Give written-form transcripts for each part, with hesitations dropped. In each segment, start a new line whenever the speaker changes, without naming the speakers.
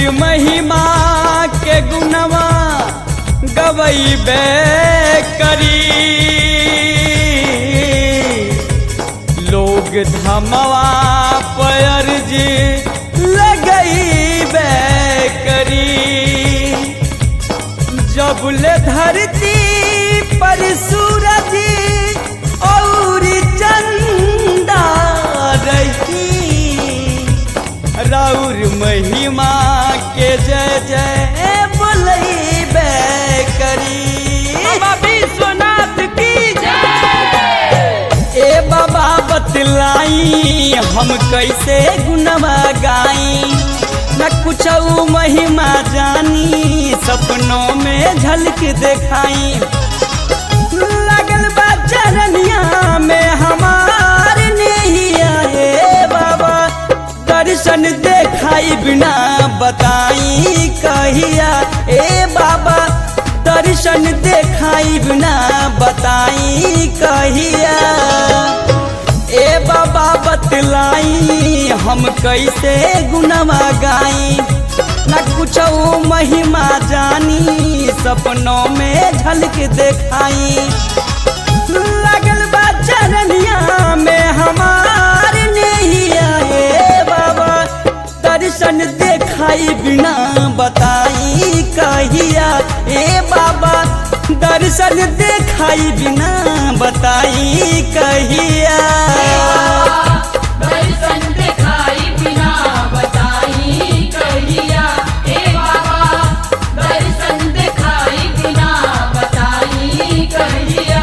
महिमा के गुणवा गवैबे करी लोग धमवा पर जी लगैबे करी जबले धरती पर सूरज और चंदा रही राउर महिमा के जय जय बोलैबे करी
बाबा विश्वनाथ की जय।
ए बाबा बतलाई हम कैसे गुणवा गाई न कुछ महिमा जानी सपनों में झलक दिखाई लगल बा चरनिया में हमार नैया हे बाबा दर्शन देखाई बिना बताई कहिया ए बाबा दर्शन देखाई बिना बताई कहिया ए बाबा बतलाई हम कैसे गुणवा गाई न कुछ महिमा जानी सपनों में झलक दिखाई लगल बा चरनिया में हमार नैया हे बाबा दर्शन देखाई बिना बताई कहिया ए बाबा दर्शन देखाई बिना बताई कहिया
दर्शन दिखाई बिना बताई कहिया हे बाबा दर्शन दिखाई बिना बताई कहिया।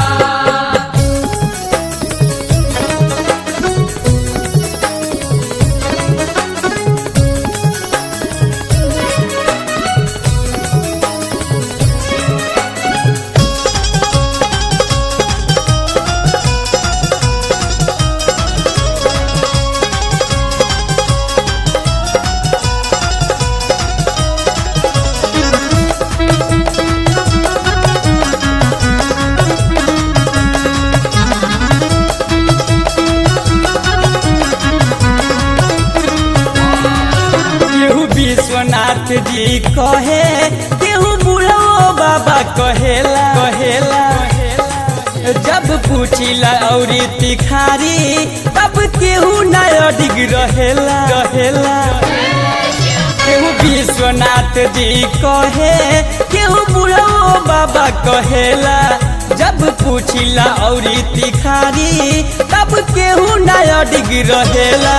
विश्वनाथ जी कहे केहू बुढ़ो बाबा कहेला कहेला जब पूछिला और तिखारी तब केहू नया डिग रहेला रहेला केहू विश्वनाथ जी कहे केहू बुढ़ो बाबा कहेला जब पूछिला और तिखारी तब केहू नया डिग रहेला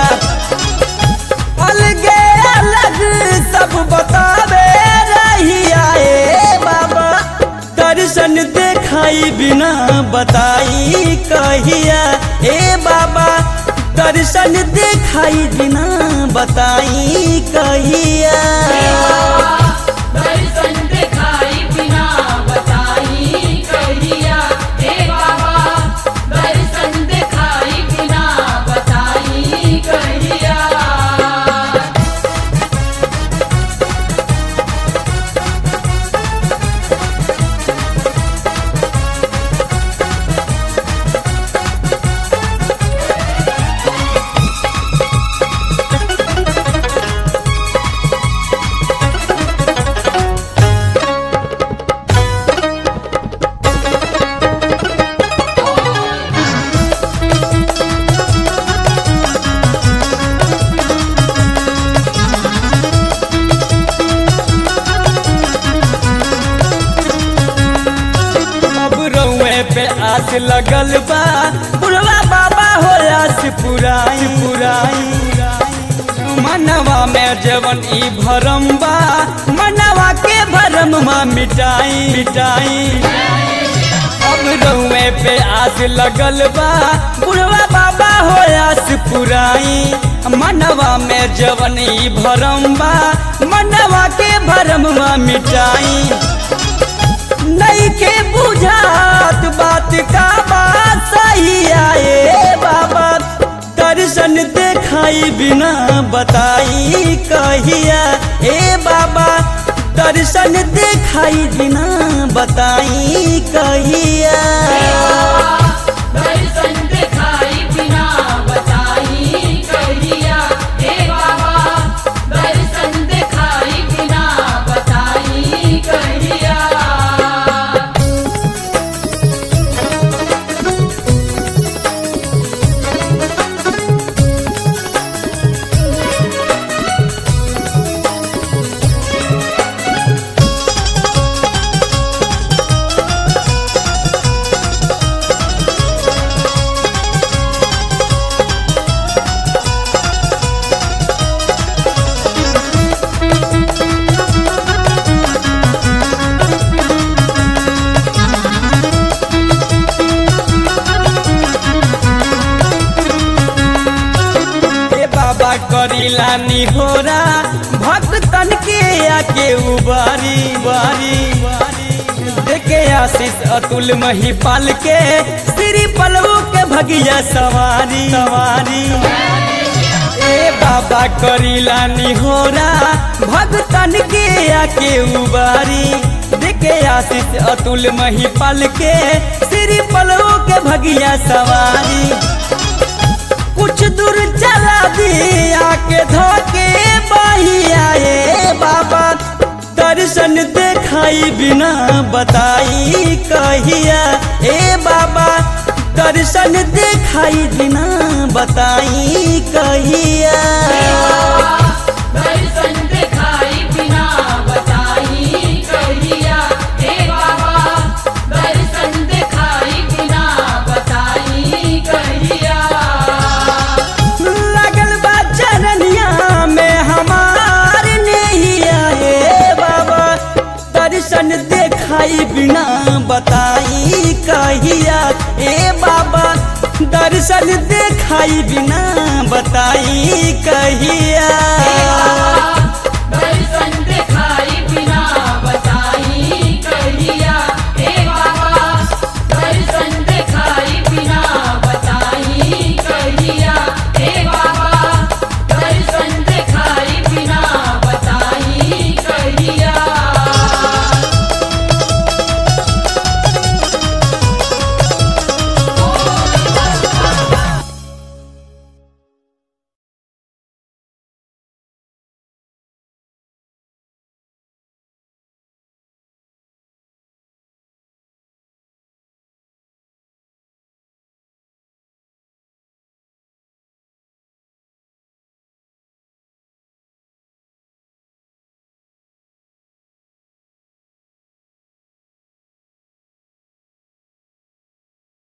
अलगे अलग सब बतावे रहिया ए बाबा दर्शन देखाई बिना बताई कहिया ए बाबा दर्शन देखाई बिना बताई कहिया
दर्शन दिखाई बिना बताई कहिया हे बाबा दर्शन दिखाई बिना बताई कहिया।
पे आस लगल बा बुढ़वा बाबा हो आस पुराई पुराई मनवा में जवन ई भरम बा मनवा के भरम मा मिटाई मिटाई अब रउए पे आस लगल बा बुढ़वा बाबा हो आस पुराई मनवा में जवन ई भरम बा मनवा के भरम मा मिटाई नहीं के बुझात बात का बात सही आए बाबा दर्शन देखाई बिना बताई कहिया ए बाबा दर्शन देखाई बिना बताई कहिया
दर्शन दिखाई बिना बताई कहिया हे बाबा दर्शन दिखाई
करीला निहोरा भक्तन के आके उबारी बारी देखे आशीष अतुल महिपाल के श्री पलवों के भगिया सवारी सवारी ए बाबा करीला निहोरा भक्तन के आके उबारी देखे आशीष अतुल महिपाल के श्री पलवों के भगिया सवारी कुछ दूर चला दिया के धोके बहिया ए बाबा दर्शन देखाई बिना बताई कहिया ए बाबा दर्शन देखाई बिना बताई कहिया
दर्शन दिखाई बिना बताई कहिया हे बाबा दर्शन दिखाई बिना बताई कहिया
लगल बा चरनिया में हमार नैया हे बाबा दर्शन देखाई बिना बताई कहिया ए बाबा दर्शन देखाई बिना बताई कहिया।